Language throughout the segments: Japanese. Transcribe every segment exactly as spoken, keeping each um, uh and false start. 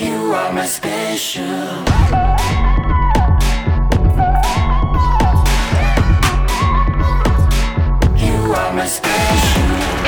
You are my special. You are my special.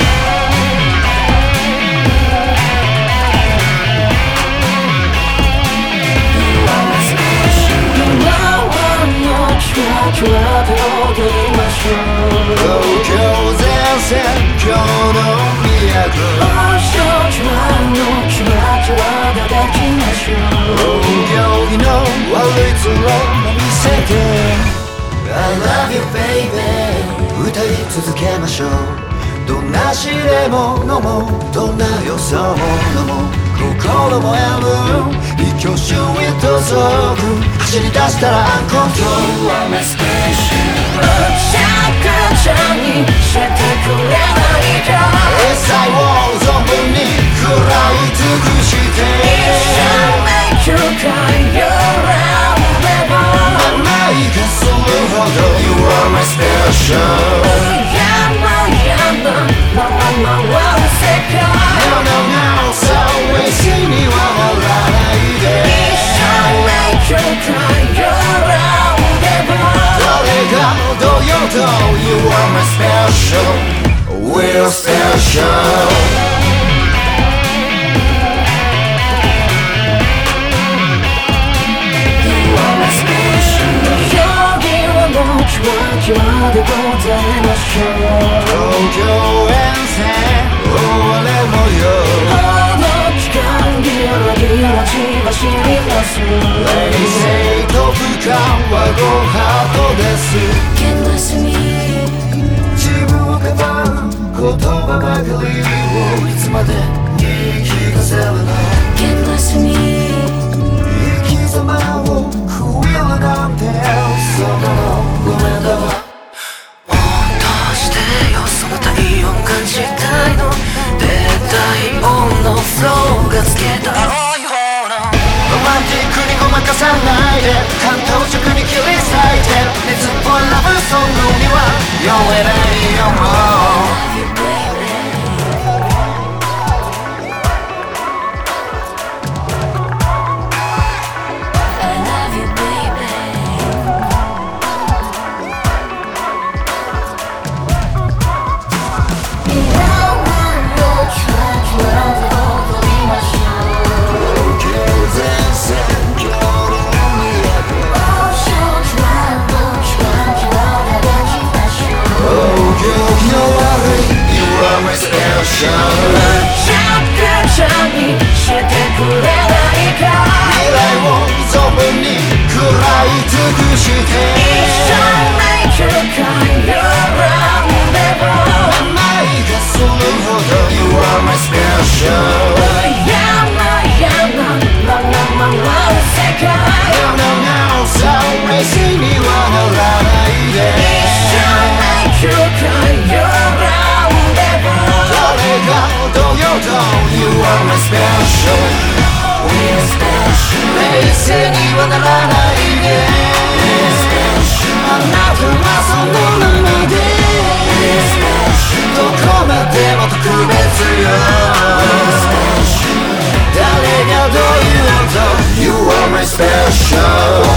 You are my special. No one more try to hold you my soul. 東京前線今日の都 Oh, so try no try to hold you my soul. 行儀の悪い面見せて I love you baby 歌い続けましょうどんな試練も飲もうどんな予想も飲もう心も病む一挙手へと走走り出したらアンコントロール You are my special. シャカちゃんにしてくれないか一切を存分に食らい尽くして Make you cry your own level. 甘いがするほど You are my special Yama yama mama mama second. No no no そう一緒にはならないで Make you cry your own level. 誰がどうようと You are my special We're special What you are the gold and a show. 東京沿線俺もよ Oh, no, 時間ギラギラ血走ります冷静と不感はごハートです Can't listen me 自分をかばう言葉ばかりをいつまで言い聞かせるの Can't listen me 生き様を食いるなんてそんなのごめんだわどうしてよその体温感じたいの絶対音のフローがつけたい方のロマンティックにごまかさないで感動直に切り裂いて熱っぽいラブソングには酔えないよもう Love you, baby. I love you, baby. No one will try to love you, hold my soul. 東京前線今日の都 Oh, so try, no try to love you, my soul. お行儀の悪い You are my special シャカちゃんにしてくれないか未来を存分に食らい尽くして Make you cry your own level. 甘いがするほど You are my special Yama yama mama mama second. No no no そう飯にはならないで Make you cry your own level. 誰がどうようと You are my special We're special. 冷静にはならないで We're special. あなたはそのままで We're special. どこまでも特別よ We're special. 誰がどう言おうと You are my special